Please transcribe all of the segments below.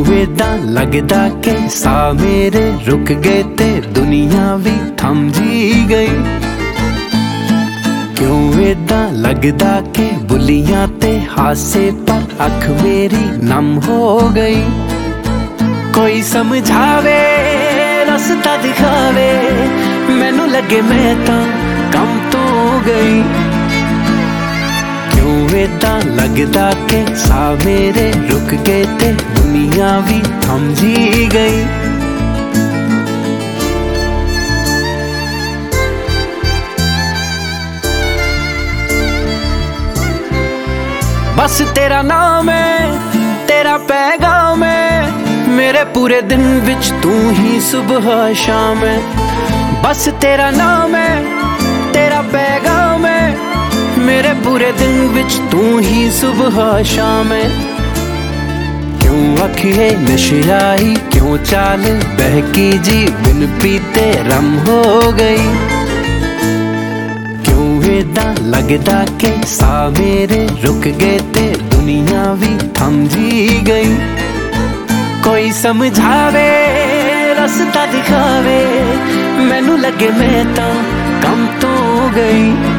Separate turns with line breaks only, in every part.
वेदां लगदा के सा मेरे रुक गए ते दुनिया भी थम जी गई। क्यों वेदां लगदा के बुलियां ते हासे पर अख मेरी नम हो गई। कोई समझावे रास्ता दिखावे मैनू लगे मैं तां कम तो गई। क्यों वेदां लगदा के सा मेरे रुक गए ते दुनिया भी थम जी गई। बस तेरा नाम है तेरा पैगाम है मेरे पूरे दिन विच तू ही सुबह शाम है। बस तेरा नाम है तेरा पैगाम है मेरे पूरे दिन विच तू ही सुबह शाम है। क्यों अखिए नशयाई क्यों चाल बहकी जी बिन पीते रम हो गई। क्यों वेदां लगदा के सा मेरे रुक गए ते दुनिया भी थम जी गई। कोई समझावे रास्ता दिखावे मैनू लगे मैं तां कम तो गई।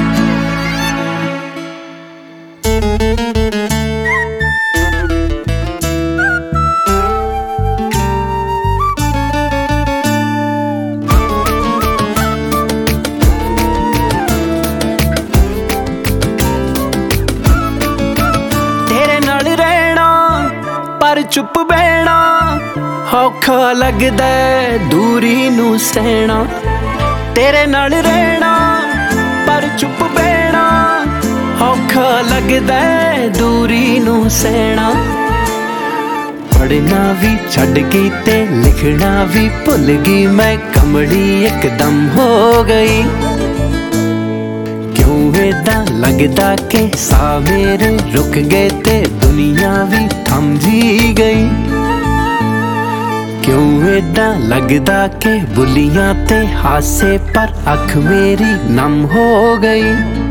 पर चुप बहना औखा लगदा दूरी नू सहना। तेरे नाल रहना पर चुप बहना औखा लगदा दूरी नू सहना। पढ़ना भी छड़ गई ते लिखना भी भुल गई मैं कमड़ी एकदम हो गई। क्यों वेदां लगदा के सा मेरे रुक गए ते दुनिया भी थम जी गई। क्यों वेदां लगदा के बुलियां ते हासे पर अख मेरी नम हो गई।